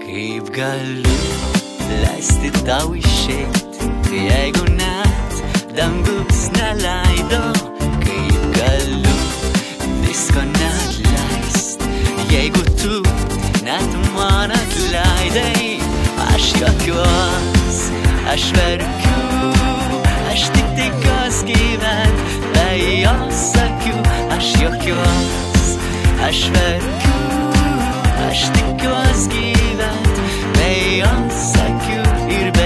Kaip galiu leisti tau išeit, jeigu net dangus neleido? Kaip galiu visko neatleist, jeigu tu net man atleidai? Aš juokiuos, aš verkiu, aš tik tikiuos gyvent be jos akių. Aš juokiuos, aš verkiu, aš tikiuos gyvent be jos akių ir be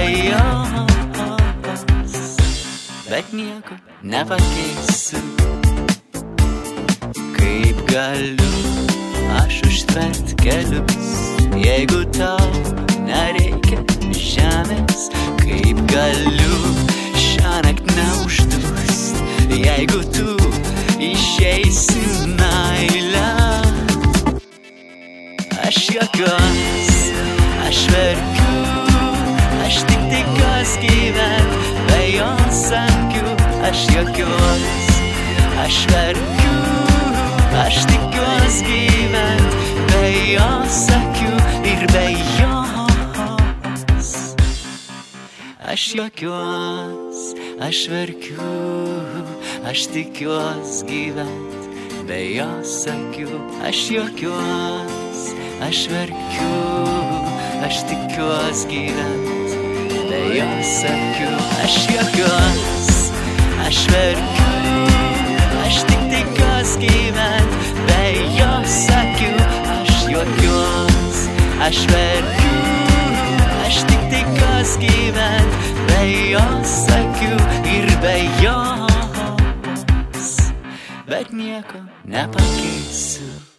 jos, bet nieko nepakeisiu. Kaip galiu aš užtvert kelius, jeigu tau nereikia žemės? Kaip galiu šiąnakt neuždust, jeigu tu išeisi meilę? Aš juokiuos, aš verkiu, aš tik tikiuos gyvent be jos akių. Aš juokiuos, aš verkiu, aš tikiuos gyvent be jos akių ir be jos. Aš juokiuos, aš verkiu, aš tikiuos gyvent be jos akių. Aš juokiuos, aš verkiu, aš tikiuos gyvent be jos akių. Aš juokiuos, aš verkiu, aš tik tikiuos gyvent be jos akių. Aš juokiuos, aš verkiu, aš tik tikiuos gyvent be jos akių ir be jos, bet nieko nepakeisiu.